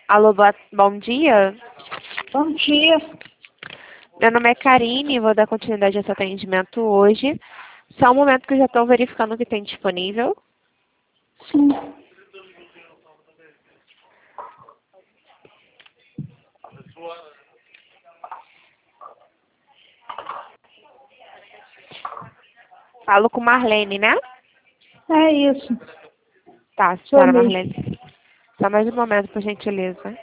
Alô, bom dia. Bom dia. Meu nome é Karine e vou dar continuidade a seu atendimento hoje. Só um momento que eu já estou verificando o que tem disponível. Sim. Falo com Marlene, né? É isso. Tá, Sou senhora mesmo. Marlene. Só mais um momento, por gentileza.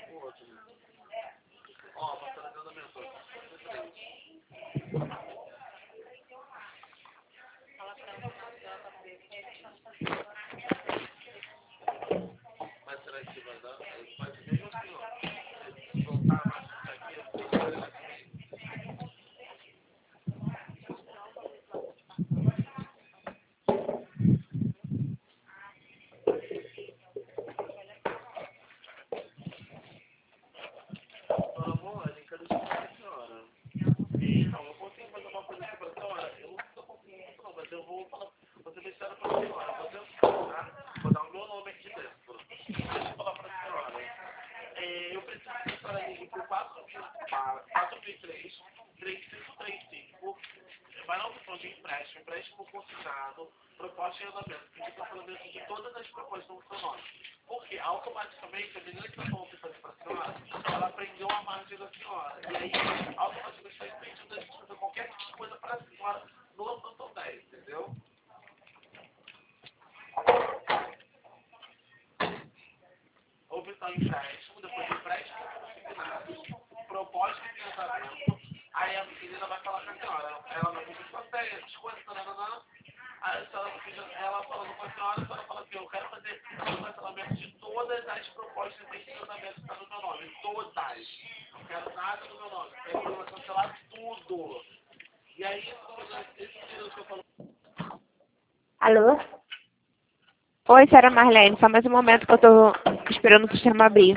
Alô? Oi, senhora Marlene. Só mais um momento que eu estou esperando o sistema abrir.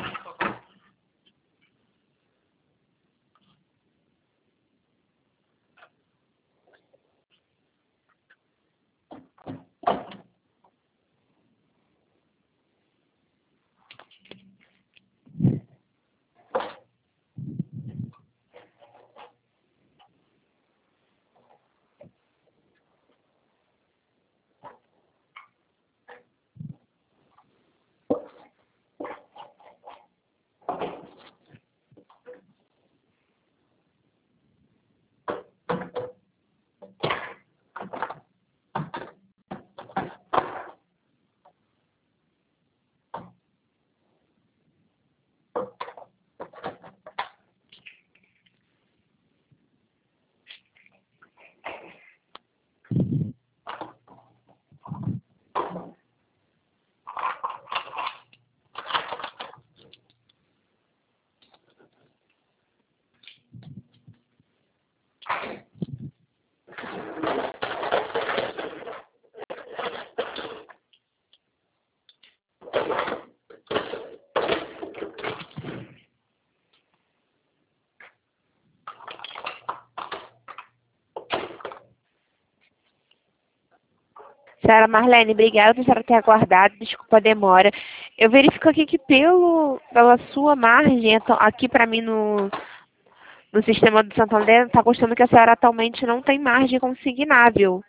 Senhora Marlene, obrigada por a senhora ter aguardado. Desculpa a demora. Eu verifico aqui que pela sua margem, então, aqui para mim no sistema do Santander, está constando que a senhora atualmente não tem margem consignável.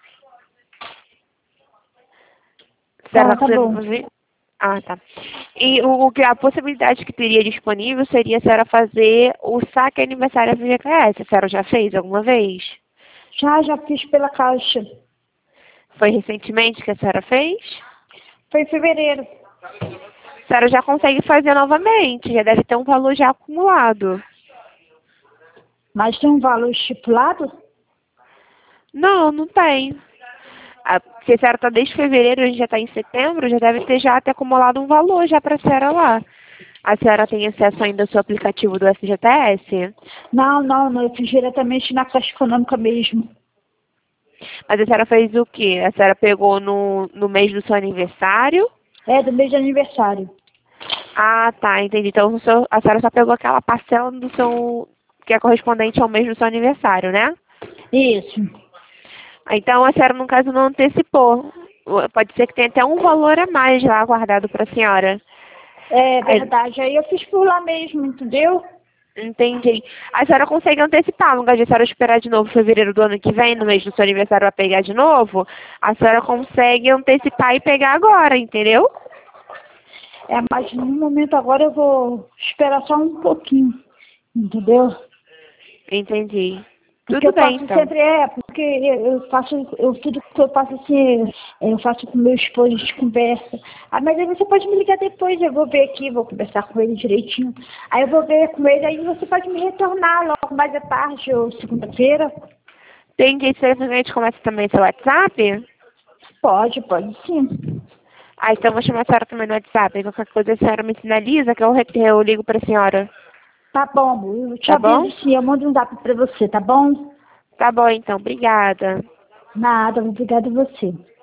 A senhora Tá, está tá bom. conseguindo ver? Ah, tá. E a possibilidade que teria disponível seria a senhora fazer o saque aniversário FGTS. A senhora já fez alguma vez? Já fiz pela Caixa. Foi recentemente que a senhora fez? Foi em fevereiro. A senhora já consegue fazer novamente, já deve ter um valor já acumulado. Mas tem um valor estipulado? Não, não tem. Porque a senhora está desde fevereiro, a gente já está em setembro, já deve ter já até acumulado um valor já para a senhora lá. A senhora tem acesso ainda ao seu aplicativo do FGTS? Não. Eu fiz diretamente na Caixa Econômica mesmo. Mas a senhora fez o quê? A senhora pegou no mês do seu aniversário? É, do mês de aniversário. Ah, tá, entendi. Então a senhora só pegou aquela parcela do seu, que é correspondente ao mês do seu aniversário, né? Isso. Então a senhora, no caso, não antecipou. Pode ser que tenha até um valor a mais lá guardado para a senhora. É verdade. Aí eu fiz por lá mesmo, entendeu? Entendi. A senhora consegue antecipar, no caso de a senhora esperar de novo fevereiro do ano que vem, no mês do seu aniversário, para pegar de novo, a senhora consegue antecipar e pegar agora, entendeu? Mas no momento agora eu vou esperar só um pouquinho, entendeu? Entendi. Porque Tudo eu bem, faço então. sempre, porque tudo que eu faço assim, eu faço com meu esposo, a gente conversa. Mas aí você pode me ligar depois, eu vou ver aqui, vou conversar com ele direitinho. Aí eu vou ver com ele, aí você pode me retornar logo mais à tarde ou segunda-feira. Entendi. Se a gente começa também seu WhatsApp? Pode sim. Então eu vou chamar a senhora também no WhatsApp. Qualquer coisa a senhora me sinaliza que eu ligo para a senhora. Tá bom, amor, eu te Tá bom? aviso sim, eu mando um zap pra você, tá bom? Tá bom, então. Obrigada. Nada, obrigada a você.